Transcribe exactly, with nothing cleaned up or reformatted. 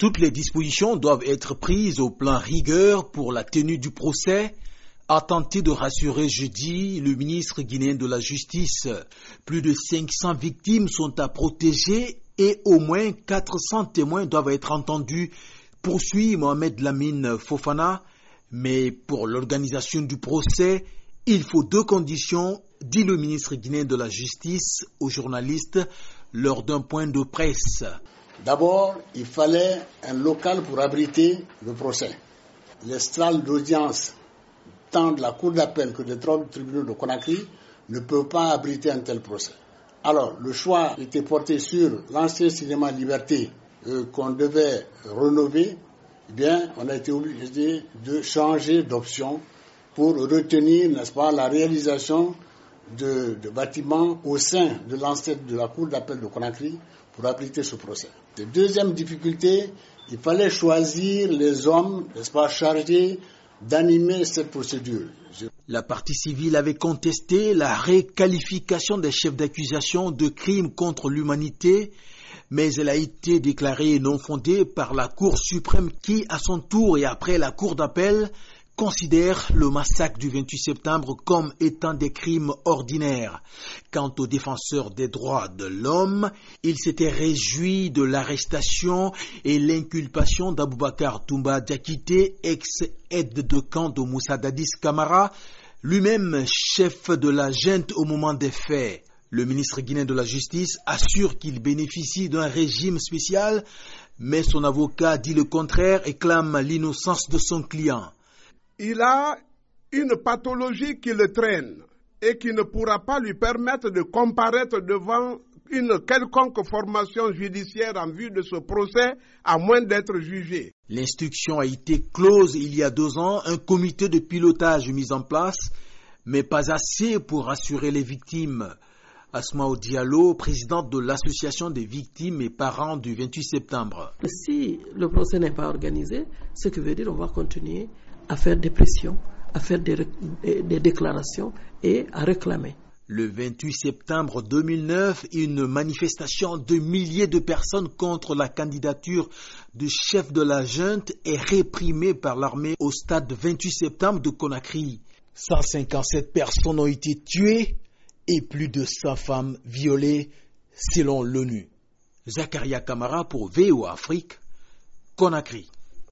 Toutes les dispositions doivent être prises au plan rigueur pour la tenue du procès, a tenté de rassurer jeudi le ministre guinéen de la Justice. Plus de cinq cents victimes sont à protéger et au moins quatre cents témoins doivent être entendus, poursuit Mohamed Lamine Fofana. Mais pour l'organisation du procès, il faut deux conditions, dit le ministre guinéen de la Justice aux journalistes lors d'un point de presse. D'abord, il fallait un local pour abriter le procès. Les salles d'audience, tant de la Cour d'appel que des tribunaux de Conakry, ne peuvent pas abriter un tel procès. Alors, le choix était porté sur l'ancien cinéma Liberté euh, qu'on devait rénover. Eh bien, on a été obligé de changer d'option pour retenir, n'est-ce pas, la réalisation de, de bâtiments au sein de l'ancienne de la Cour d'appel de Conakry pour abriter ce procès. La deuxième difficulté, il fallait choisir les hommes, n'est-ce pas, chargés d'animer cette procédure. Je... La partie civile avait contesté la requalification des chefs d'accusation de crimes contre l'humanité, mais elle a été déclarée non fondée par la Cour suprême qui, à son tour et après la Cour d'appel, considère le massacre du vingt-huit septembre comme étant des crimes ordinaires. Quant aux défenseurs des droits de l'homme, ils s'étaient réjouis de l'arrestation et l'inculpation d'Aboubacar Toumba Diakité, ex-aide de camp de Moussa Dadis Camara, lui-même chef de la junte au moment des faits. Le ministre guinéen de la Justice assure qu'il bénéficie d'un régime spécial, mais son avocat dit le contraire et clame l'innocence de son client. Il a une pathologie qui le traîne et qui ne pourra pas lui permettre de comparaître devant une quelconque formation judiciaire en vue de ce procès, à moins d'être jugé. L'instruction a été close il y a deux ans, un comité de pilotage mis en place, mais pas assez pour rassurer les victimes. Asmaou Diallo, présidente de l'association des victimes et parents du vingt-huit septembre. Si le procès n'est pas organisé, ce qui veut dire qu'on va continuer à faire des pressions, à faire des, des déclarations et à réclamer. Le vingt-huit septembre deux mille neuf, une manifestation de milliers de personnes contre la candidature du chef de la junte est réprimée par l'armée au stade vingt-huit septembre de Conakry. cent cinquante-sept personnes ont été tuées et plus de cent femmes violées selon l'ONU. Zakaria Kamara pour V O A Afrique, Conakry.